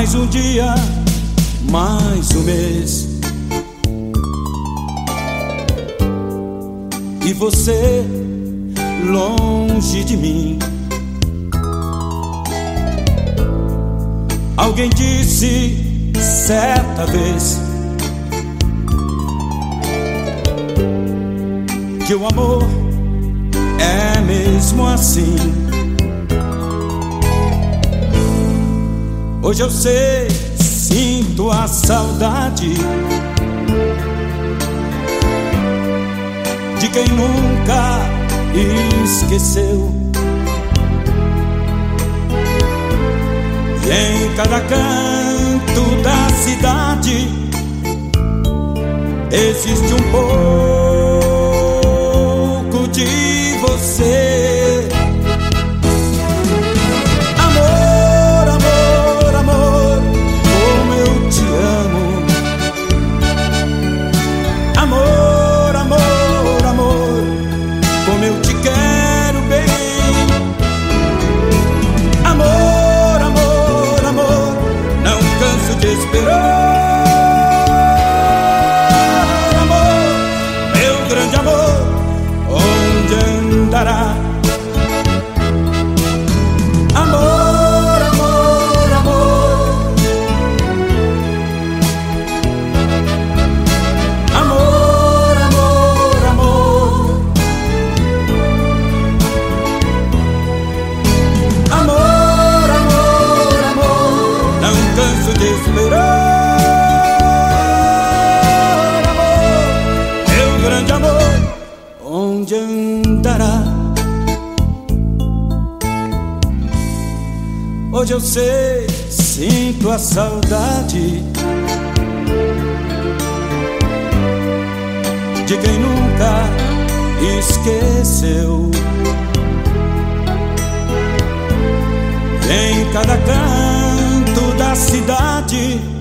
Mais um dia, mais um mês, e você longe de mim. Alguém disse certa vez que o amor é mesmo assim. Hoje eu sei, sinto a saudade de quem nunca esqueceu. E em cada canto da cidade existe um pouco de você. Amor, amor, amor, como eu te amo. Amor, amor, amor, como eu te quero bem. Amor, amor, amor, não canso de esperar. Amor, meu grande amor, onde andará? Amor, amor, amor, amor, amor, amor, amor, amor, amor, não canso de esperar. Amor, meu grande amor, onde andará? Hoje eu sei, sinto a saudade de quem nunca esqueceu. Em cada canto da cidade